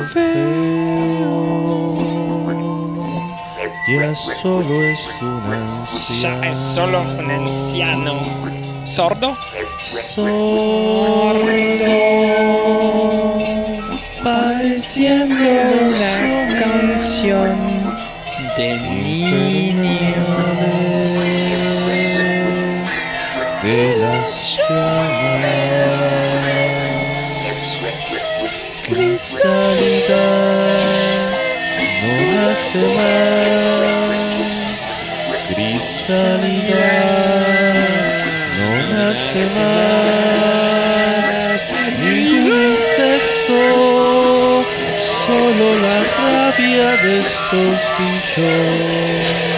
feo. Ya solo es un anciano. Ya es solo un anciano. ¿Sordo? Sordo, pareciendo Una canción de niños. de las llamas. Crisalidad no nace más. Crisalidad no nace más. Ningún insecto, solo la rabia de estos bichos.